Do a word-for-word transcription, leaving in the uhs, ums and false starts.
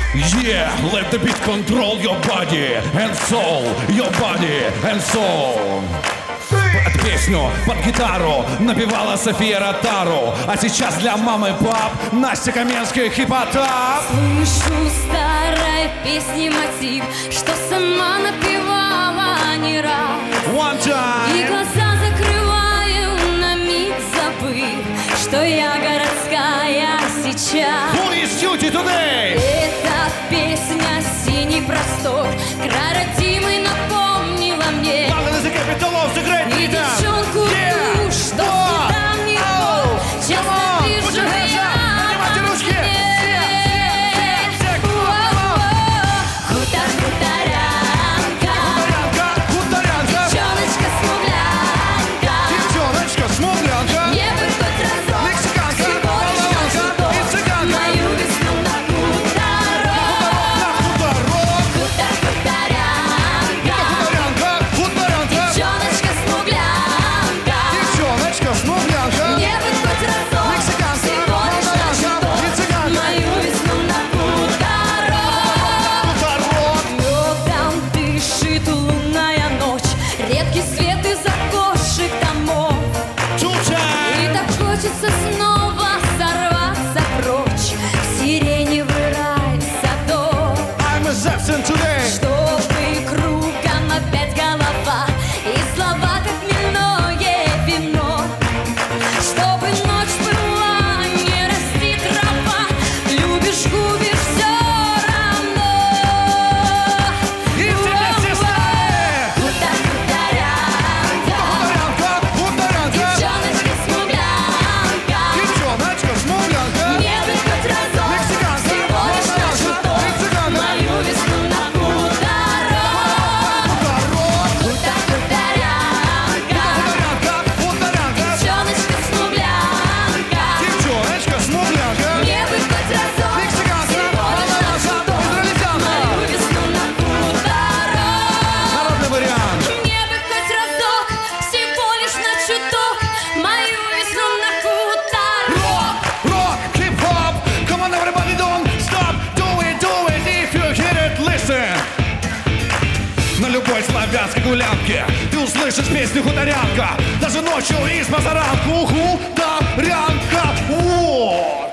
Yeah, let the beat control your body and soul, your body and soul. Эту песню под гитару напевала София Ротару, а сейчас для мамы и пап Настя Каменская, хипотап. Слышу старой песни мотив, что сама напевала не раз. One time. И глаза закрываю на миг, забыв, что я городская сейчас. Who is duty today? Эта песня «Синий простор» край родимый напомнила мне. И девчонку ту, что с недавних пор часто вижу я во сне. Хутор, хуторянка, девчоночка смуглянка, мне бы хоть разок всего лишь на чуток мою весну на хуторок. Хутор, хуторянка, девчоночка смуглянка, мне бы хоть разок всего лишь на чуток мою весну на хуторок. Медом дышит лунная ночь, редкий свет из окошек домов. И так хочется снова сорваться прочь в сиреневый рай садов, чтобы кругом опять голова и слова, как хмельное вино. Чтобы ночь была, не расти трава, любишь, губишь все равно. Хутор, хуторянка, девчоночка смуглянка, мне бы хоть разок всего лишь на чуток мою весну на хуторок. Хутор, хуторянка, девчоночка смуглянка, мне бы хоть разок всего лишь на чуток мою весну на хуторок. Народный вариант. Мне бы хоть разок всего лишь на чуток мою весну на хуторок. Rock, hip-hop, come on everybody, don't stop, do it, do it, if you hear it, listen. На любой славянской гулянке ты услышишь песню хуторянка, даже ночью и с позаранку. Хуторянка, вот.